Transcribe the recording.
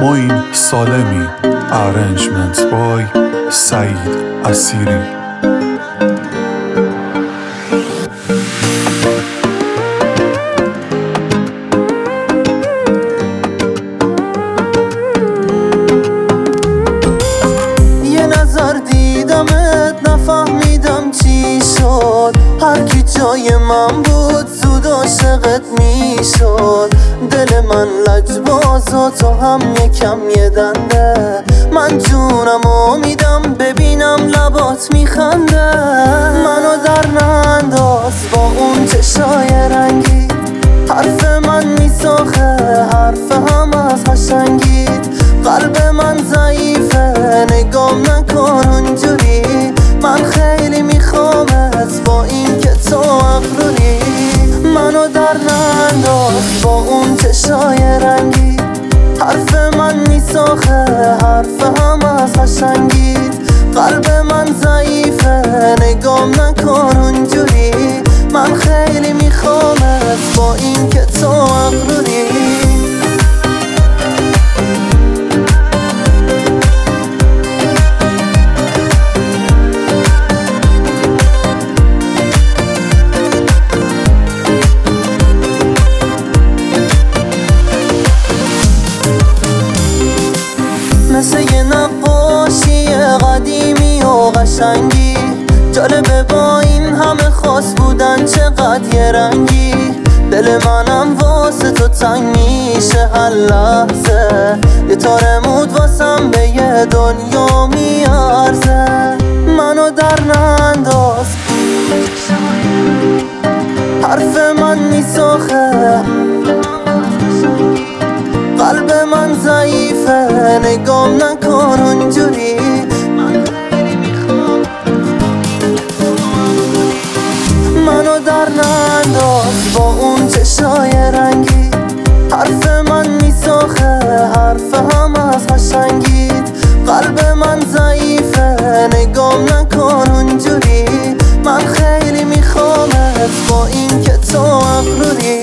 معین سالمی. Arrangement by سعید اسیری. یه نظر دیدمت نفهمیدم چی شد، هر کی جای من بود زود عاشقت میشد. دل من لجباز و تو هم یکم یه دنده، من جونمو میدم ببینم لبات میخنده. منو در ننداز با اون چشای رنگی، حرف من میساخه حرف هم از قشنگیت. قلب من ضعیفه نگام نکن اونجوری، من خیلی میخوامت با این که تو اغروری. منو در ننداز با اون چشای رنگی، حرف من میساخه حرف هم از قشنگیت. قلب من ضعیفه نگام نکن اونجوری، من خیلی میخوامت با این که تو اغروری. مثل یه نقاشی قدیمی و قشنگی، جالبه با این همه خاص بودن چقدر یه رنگی. دل منم واسه تو تنگ میشه هر لحظه، یه تارمود واسم به یه دنیا میارزه. منو در ننداز حرف من میساخه، قلب من ضعیفه نگام نکن اونجوری، من خیلی میخوام. منو در ننداز با اون چشای رنگی، حرف من میساخه حرف هم از قشنگیت. قلب من ضعیفه نگام نکن اونجوری، من خیلی میخوامت با این که تو اغروری.